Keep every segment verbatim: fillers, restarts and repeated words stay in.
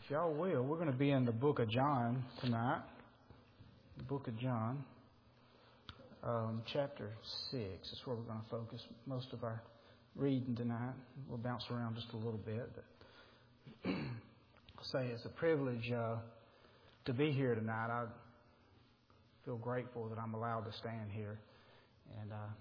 If y'all will, we're going to be in the book of John tonight. The book of John, um, chapter six. That's where we're going to focus most of our reading tonight. We'll bounce around just a little bit. But I'll say it's a privilege uh, to be here tonight. I feel grateful that I'm allowed to stand here. And uh,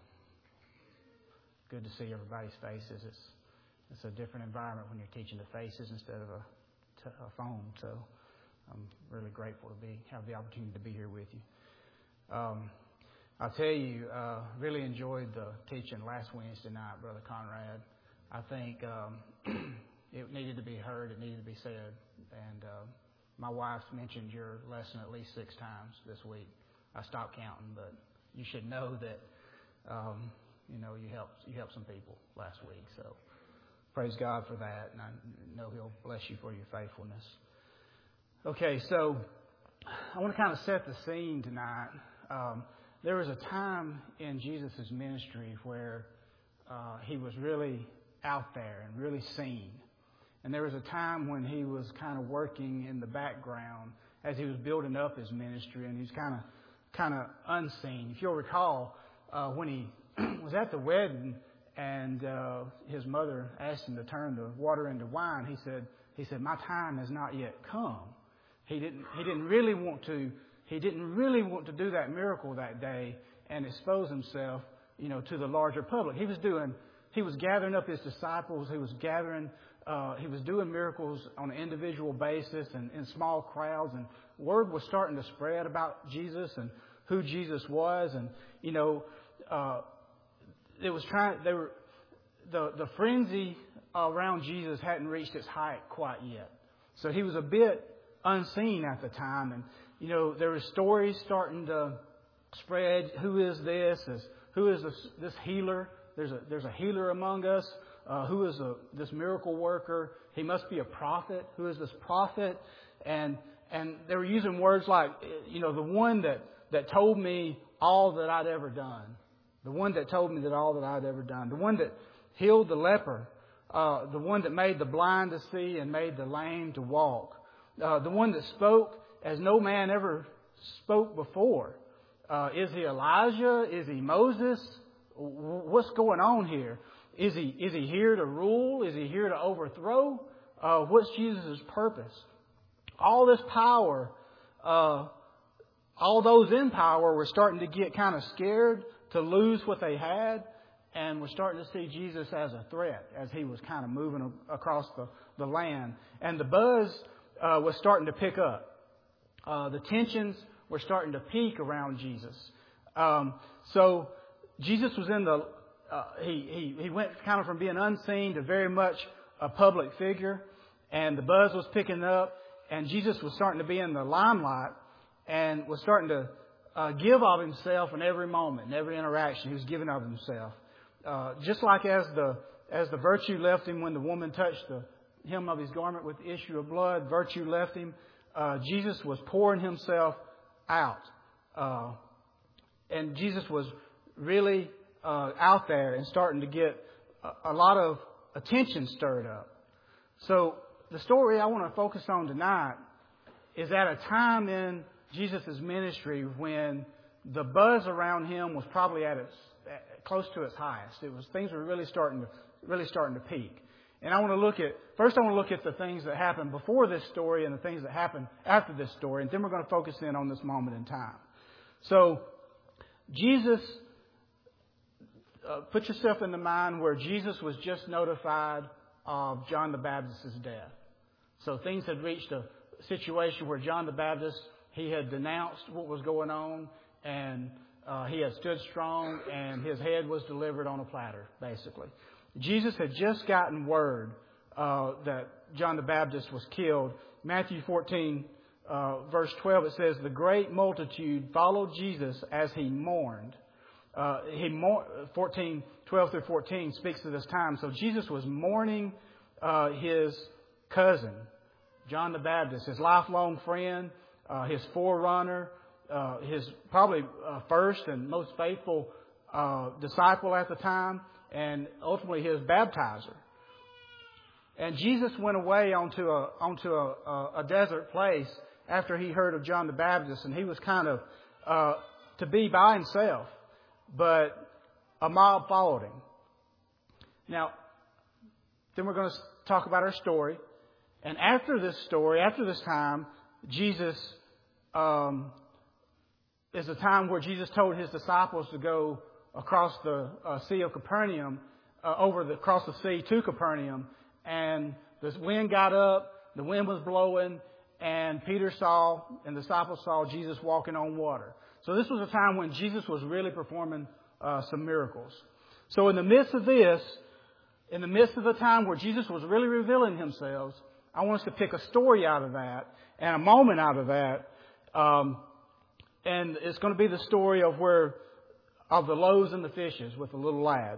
good to see everybody's faces. It's it's a different environment when you're teaching the faces instead of a a phone, so I'm really grateful to be have the opportunity to be here with you. Um, I'll tell you, uh, really enjoyed the teaching last Wednesday night, Brother Conrad. I think um, it needed to be heard, it needed to be said, and uh, my wife mentioned your lesson at least six times this week. I stopped counting, but you should know that um, you know you helped you helped some people last week, so. Praise God for that, and I know He'll bless you for your faithfulness. Okay, so I want to kind of set the scene tonight. Um, there was a time in Jesus' ministry where uh, He was really out there and really seen. And there was a time when He was kind of working in the background as He was building up His ministry, and He was kind of kind of unseen. If you'll recall, uh, when He was at the wedding, and uh, his mother asked him to turn the water into wine. He said, "He said, my time has not yet come." He didn't. He didn't really want to. He didn't really want to do that miracle that day and expose himself, you know, to the larger public. He was doing. He was gathering up his disciples. He was gathering. Uh, he was doing miracles on an individual basis and in small crowds. And word was starting to spread about Jesus and who Jesus was. And you know. Uh, It was trying. They were the the frenzy around Jesus hadn't reached its height quite yet, so He was a bit unseen at the time. And you know there were stories starting to spread. Who is this? As, who is this, this healer? There's a there's a healer among us. Uh, who is a, this miracle worker? He must be a prophet. Who is this prophet? And and they were using words like, you know, the one that that told me all that I'd ever done. The one that told me that all that I'd ever done. The one that healed the leper. Uh, the one that made the blind to see and made the lame to walk. Uh, the one that spoke as no man ever spoke before. Uh, is he Elijah? Is he Moses? What's going on here? Is he is he here to rule? Is he here to overthrow? Uh, what's Jesus' purpose? All this power, uh, all those in power were starting to get kind of scared to lose what they had, and we're starting to see Jesus as a threat as He was kind of moving across the, the land. And the buzz uh, was starting to pick up. Uh, the tensions were starting to peak around Jesus. Um, so Jesus was in the, uh, he, he, he went kind of from being unseen to very much a public figure, and the buzz was picking up, and Jesus was starting to be in the limelight and was starting to Uh, give of Himself in every moment, in every interaction. He was giving of Himself. Uh, just like as the as the virtue left Him when the woman touched the hem of His garment with the issue of blood, virtue left Him. Uh, Jesus was pouring Himself out. Uh, and Jesus was really uh, out there and starting to get a, a lot of attention stirred up. So the story I want to focus on tonight is at a time in Jesus' ministry when the buzz around Him was probably at its close to its highest. It was things were really starting to really starting to peak. And I want to look at first I want to look at the things that happened before this story and the things that happened after this story, and then we're going to focus in on this moment in time. So Jesus, uh, put yourself in the mind where Jesus was just notified of John the Baptist's death. So things had reached a situation where John the Baptist, he had denounced what was going on, and uh, he had stood strong, and his head was delivered on a platter, basically. Jesus had just gotten word uh, that John the Baptist was killed. Matthew fourteen, uh, verse twelve, it says, "The great multitude followed Jesus as He mourned." Uh, he mour- fourteen, twelve through fourteen speaks to this time. So Jesus was mourning uh, his cousin, John the Baptist, his lifelong friend, Uh, his forerunner, uh, his probably uh, first and most faithful uh, disciple at the time, and ultimately his baptizer. And Jesus went away onto a onto a, a, a desert place after he heard of John the Baptist, and he was kind of uh, to be by himself, but a mob followed him. Now, then we're going to talk about our story. And after this story, after this time, Jesus, um, is a time where Jesus told his disciples to go across the uh, Sea of Capernaum, uh, over the, across the sea to Capernaum. And the wind got up, the wind was blowing, and Peter saw, and the disciples saw Jesus walking on water. So this was a time when Jesus was really performing uh, some miracles. So in the midst of this, in the midst of the time where Jesus was really revealing himself, I want us to pick a story out of that and a moment out of that. Um, and it's going to be the story of where, of the loaves and the fishes with the little lad.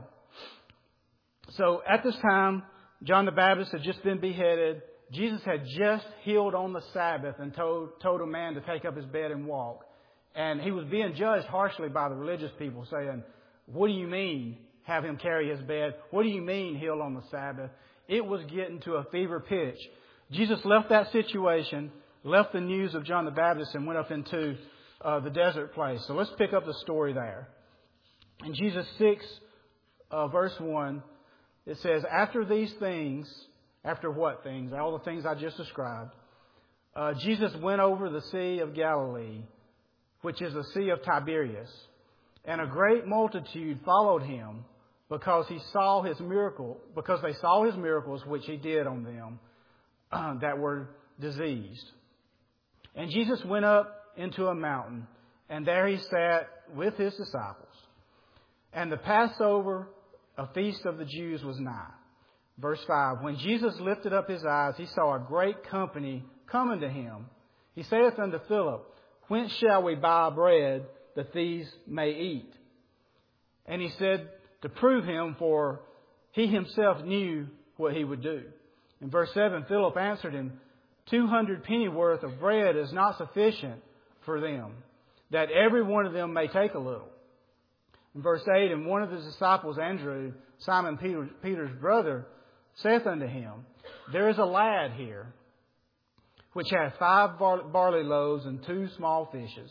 So at this time, John the Baptist had just been beheaded. Jesus had just healed on the Sabbath and told, told a man to take up his bed and walk. And he was being judged harshly by the religious people, saying, "What do you mean, have him carry his bed? What do you mean, heal on the Sabbath?" It was getting to a fever pitch. Jesus left that situation, left the news of John the Baptist, and went up into uh, the desert place. So let's pick up the story there. In Jesus six, uh, verse one, it says, "After these things," after what things? All the things I just described. Uh, Jesus went over the Sea of Galilee, which is the Sea of Tiberias. And a great multitude followed him because he saw his miracle, because they saw his miracles which he did on them uh, that were diseased. And Jesus went up into a mountain, and there he sat with his disciples. And the Passover, a feast of the Jews, was nigh. Verse five, "When Jesus lifted up his eyes, he saw a great company coming to him. He saith unto Philip, Whence shall we buy bread that these may eat? And he said to prove him, for he himself knew what he would do. In verse seven, Philip answered him, Two hundred pennyworth of bread is not sufficient for them, that every one of them may take a little. In verse eight, and one of his disciples, Andrew, Simon Peter, Peter's brother, saith unto him, There is a lad here, which hath five barley loaves and two small fishes.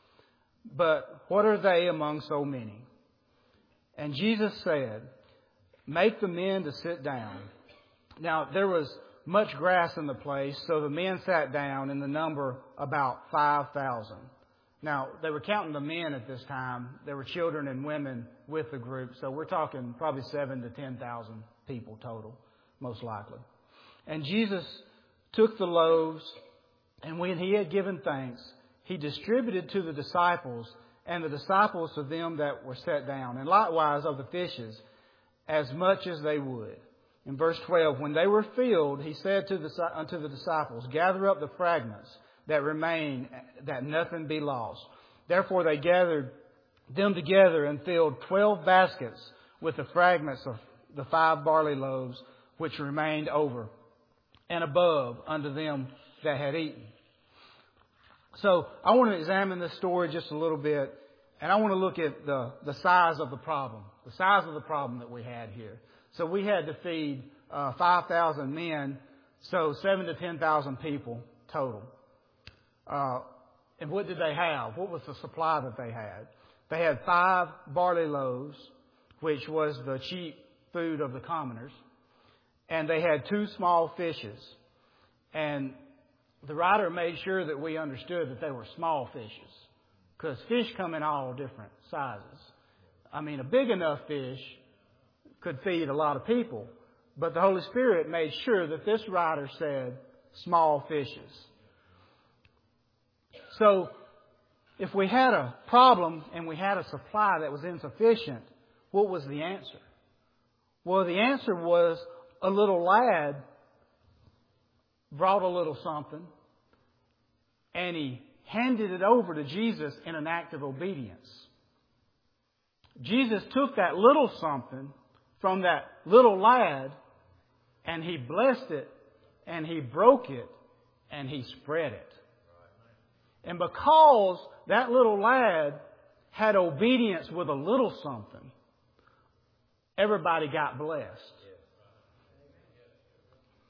But what are they among so many? And Jesus said, Make the men to sit down. Now there was much grass in the place, so the men sat down, in the number about five thousand. Now, they were counting the men at this time. There were children and women with the group, so we're talking probably seven to ten thousand people total, most likely. And Jesus took the loaves, and when he had given thanks, he distributed to the disciples, and the disciples to them that were set down, and likewise of the fishes, as much as they would. In verse twelve, when they were filled, he said to the, unto the disciples, Gather up the fragments that remain, that nothing be lost. Therefore they gathered them together and filled twelve baskets with the fragments of the five barley loaves which remained over and above unto them that had eaten. So I want to examine this story just a little bit, and I want to look at the, the size of the problem, the size of the problem that we had here. So we had to feed uh, five thousand men, so seven to ten thousand people total. Uh, and what did they have? What was the supply that they had? They had five barley loaves, which was the cheap food of the commoners. And they had two small fishes. And the writer made sure that we understood that they were small fishes, because fish come in all different sizes. I mean, a big enough fish could feed a lot of people. But the Holy Spirit made sure that this writer said small fishes. So, if we had a problem and we had a supply that was insufficient, what was the answer? Well, the answer was a little lad brought a little something, and he handed it over to Jesus in an act of obedience. Jesus took that little something from that little lad, and he blessed it, and he broke it, and he spread it. And because that little lad had obedience with a little something, everybody got blessed.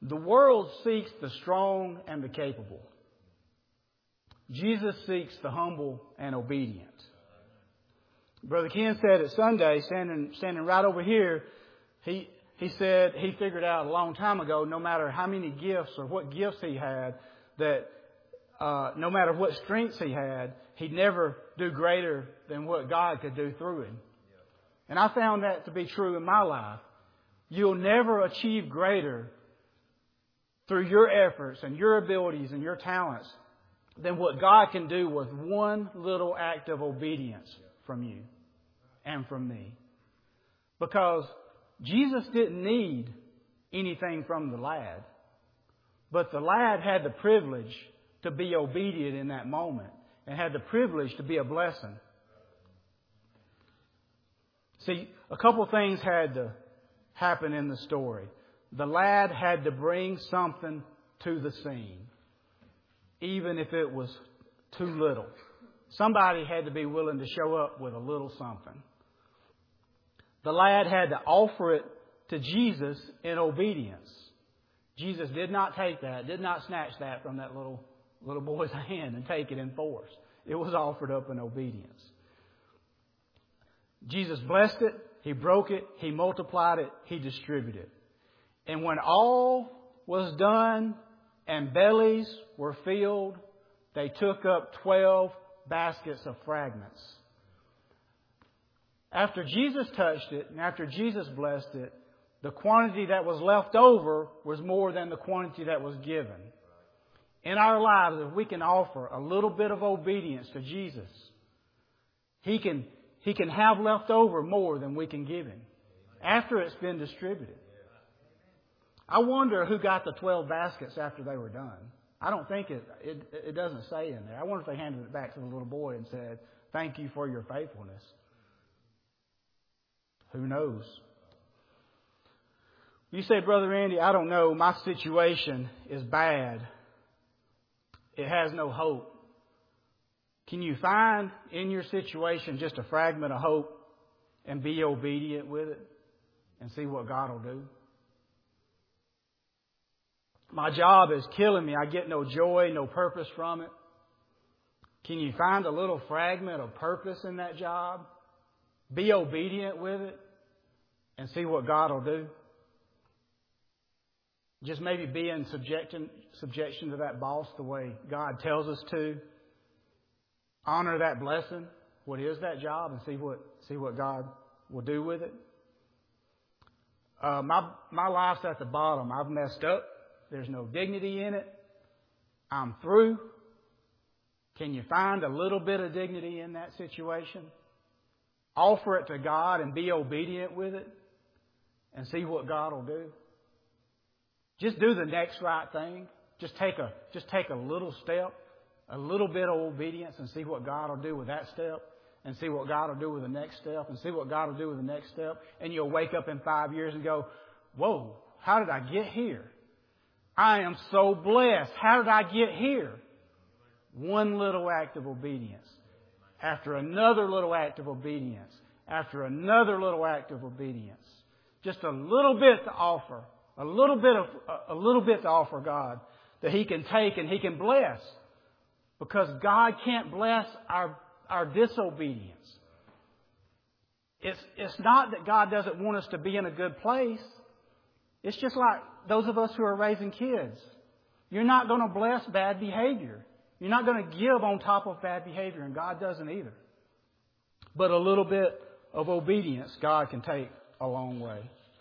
The world seeks the strong and the capable. Jesus seeks the humble and obedient. Brother Ken said at Sunday, standing, standing right over here, he, he said he figured out a long time ago, no matter how many gifts or what gifts he had, that uh, no matter what strengths he had, he'd never do greater than what God could do through him. And I found that to be true in my life. You'll never achieve greater through your efforts and your abilities and your talents than what God can do with one little act of obedience from you and from me. Because Jesus didn't need anything from the lad, but the lad had the privilege to be obedient in that moment and had the privilege to be a blessing. See, a couple things had to happen in the story. The lad had to bring something to the scene, even if it was too little. Somebody had to be willing to show up with a little something. The lad had to offer it to Jesus in obedience. Jesus did not take that, did not snatch that from that little, little boy's hand and take it in force. It was offered up in obedience. Jesus blessed it, He broke it, He multiplied it, He distributed it. And when all was done and bellies were filled, they took up twelve baskets of fragments. After Jesus touched it and after Jesus blessed it, the quantity that was left over was more than the quantity that was given. In our lives, if we can offer a little bit of obedience to Jesus, He can, He can have left over more than we can give Him after it's been distributed. I wonder who got the twelve baskets after they were done. I don't think it, it, it doesn't say in there. I wonder if they handed it back to the little boy and said, "Thank you for your faithfulness." Who knows? You say, "Brother Andy, I don't know. My situation is bad. It has no hope." Can you find in your situation just a fragment of hope and be obedient with it and see what God will do? My job is killing me. I get no joy, no purpose from it. Can you find a little fragment of purpose in that job? Be obedient with it and see what God will do. Just maybe be in subjection, subjection to that boss the way God tells us to. Honor that blessing. What is that job? And see what see what God will do with it. Uh, my my life's at the bottom. I've messed up. There's no dignity in it. I'm through. Can you find a little bit of dignity in that situation? Offer it to God and be obedient with it and see what God will do. Just do the next right thing. Just take a just take a little step, a little bit of obedience and see what God will do with that step and see what God will do with the next step and see what God will do with the next step. And you'll wake up in five years and go, "Whoa, how did I get here? I am so blessed. How did I get here?" One little act of obedience. After another little act of obedience. After another little act of obedience. Just a little bit to offer. A little bit of, a little bit to offer God that He can take and He can bless. Because God can't bless our, our disobedience. It's, it's not that God doesn't want us to be in a good place. It's just like those of us who are raising kids. You're not going to bless bad behavior. You're not going to give on top of bad behavior, and God doesn't either. But a little bit of obedience God can take a long way.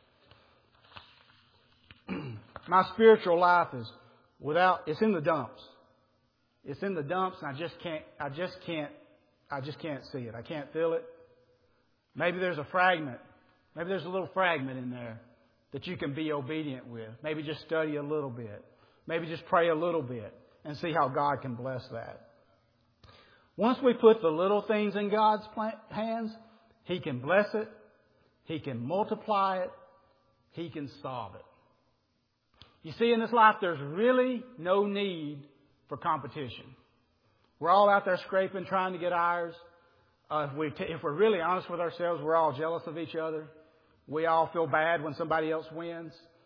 My spiritual life is without, it's in the dumps. It's in the dumps, and I just can't, I just can't, I just can't see it. I can't feel it. Maybe there's a fragment. Maybe there's a little fragment in there that you can be obedient with. Maybe just study a little bit. Maybe just pray a little bit and see how God can bless that. Once we put the little things in God's hands, He can bless it. He can multiply it. He can solve it. You see, in this life, there's really no need for competition. We're all out there scraping, trying to get ours. Uh, if, we t- if we're really honest with ourselves, we're all jealous of each other. We all feel bad when somebody else wins.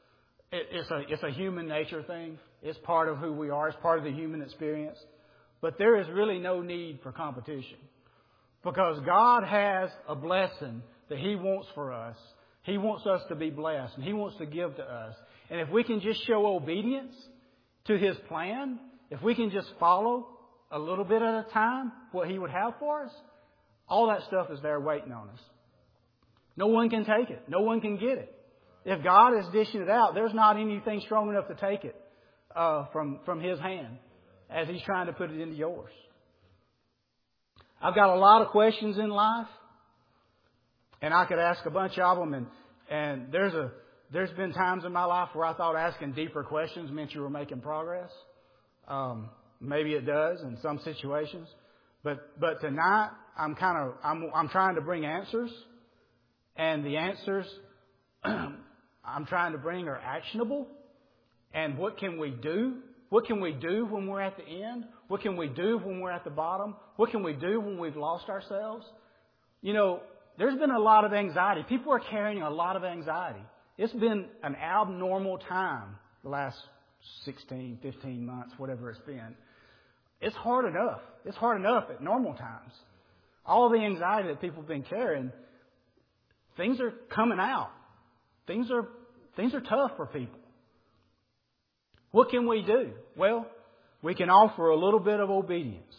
it, it's a it's a human nature thing. It's part of who we are. It's part of the human experience. But there is really no need for competition, because God has a blessing that He wants for us. He wants us to be blessed, and He wants to give to us. And if we can just show obedience to His plan, if we can just follow a little bit at a time what He would have for us, all that stuff is there waiting on us. No one can take it. No one can get it. If God is dishing it out, there's not anything strong enough to take it uh, from, from His hand as He's trying to put it into yours. I've got a lot of questions in life, and I could ask a bunch of them. And, and there's a there's been times in my life where I thought asking deeper questions meant you were making progress. Um, maybe it does in some situations, but but tonight I'm kind of I'm I'm trying to bring answers, and the answers I'm trying to bring are actionable. And what can we do? What can we do when we're at the end? What can we do when we're at the bottom? What can we do when we've lost ourselves? You know, there's been a lot of anxiety. People are carrying a lot of anxiety. It's been an abnormal time the last sixteen, fifteen months, whatever it's been. It's hard enough. It's hard enough at normal times. All the anxiety that people have been carrying, things are coming out. Things are things are tough for people. What can we do? Well, we can offer a little bit of obedience.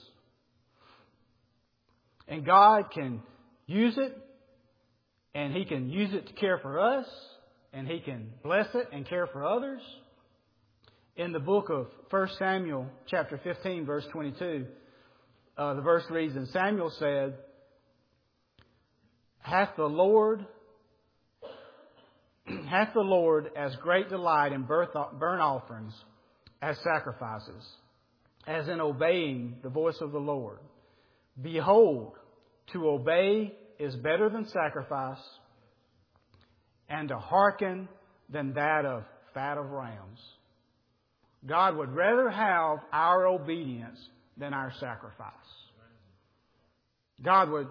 And God can use it, and He can use it to care for us, and He can bless it and care for others. In the book of First Samuel, chapter fifteen, verse twenty-two, uh, the verse reads, "And Samuel said, Hath the Lord, hath the Lord as great delight in burnt offerings as sacrifices, as in obeying the voice of the Lord. Behold, to obey is better than sacrifice, and to hearken than that of fat of rams." God would rather have our obedience than our sacrifice. God would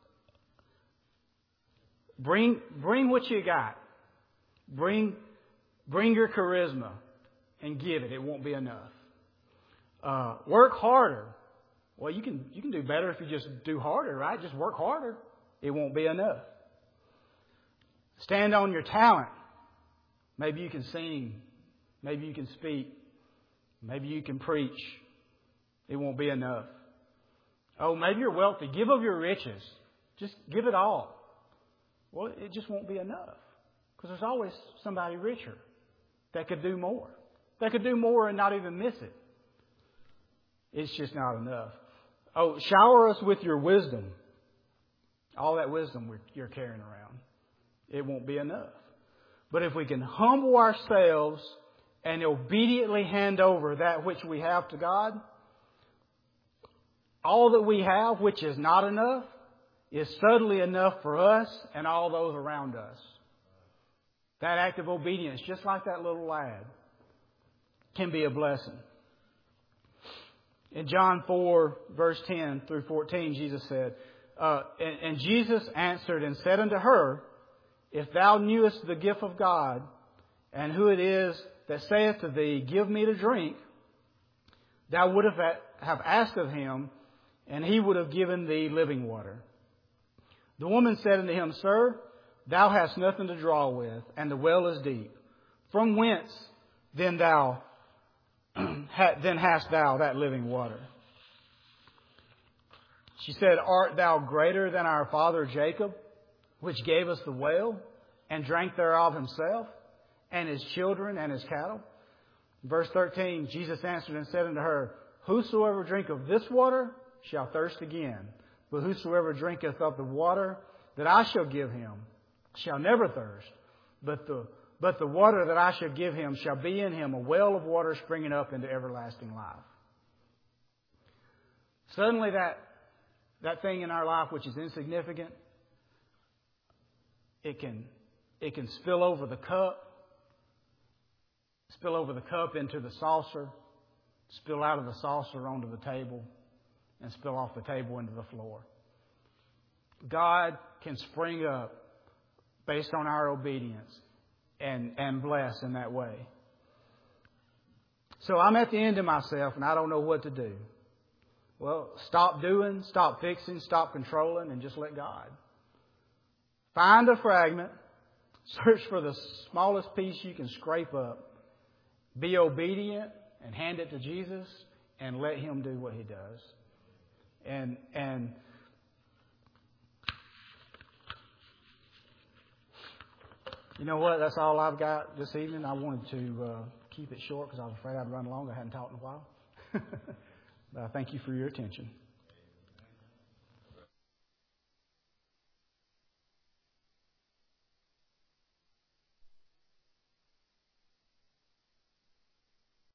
bring bring what you got. Bring bring your charisma and give it. It won't be enough. Uh, work harder. Well, you can you can do better if you just do harder, right? Just work harder. It won't be enough. Stand on your talent. Maybe you can sing. Maybe you can speak. Maybe you can preach. It won't be enough. Oh, maybe you're wealthy. Give of your riches. Just give it all. Well, it just won't be enough. Because there's always somebody richer that could do more. That could do more and not even miss it. It's just not enough. Oh, shower us with your wisdom. All that wisdom you're carrying around. It won't be enough. But if we can humble ourselves and obediently hand over that which we have to God, all that we have, which is not enough, is suddenly enough for us and all those around us. That act of obedience, just like that little lad, can be a blessing. In John four, verse ten through fourteen, Jesus said, uh, and, and Jesus answered and said unto her, If thou knewest the gift of God, and who it is that saith to thee, Give me to drink, thou would have, have asked of him, and he would have given thee living water. The woman said unto him, Sir, thou hast nothing to draw with, and the well is deep. From whence then thou then hast thou that living water? She said, Art thou greater than our father Jacob, which gave us the well, and drank thereof himself, and his children, and his cattle? Verse thirteen, Jesus answered and said unto her, Whosoever drinketh this water shall thirst again. But whosoever drinketh of the water that I shall give him shall never thirst. But the but the water that I shall give him shall be in him a well of water springing up into everlasting life. Suddenly that that thing in our life which is insignificant, it can it can spill over the cup, spill over the cup into the saucer, spill out of the saucer onto the table, and spill off the table into the floor. God can spring up based on our obedience and, and bless in that way. So I'm at the end of myself and I don't know what to do. Well, stop doing, stop fixing, stop controlling, and just let God. Find a fragment. Search for the smallest piece you can scrape up. Be obedient and hand it to Jesus and let Him do what He does. And and you know what? That's all I've got this evening. I wanted to uh, keep it short because I was afraid I'd run long. I hadn't talked in a while. But I thank you for your attention.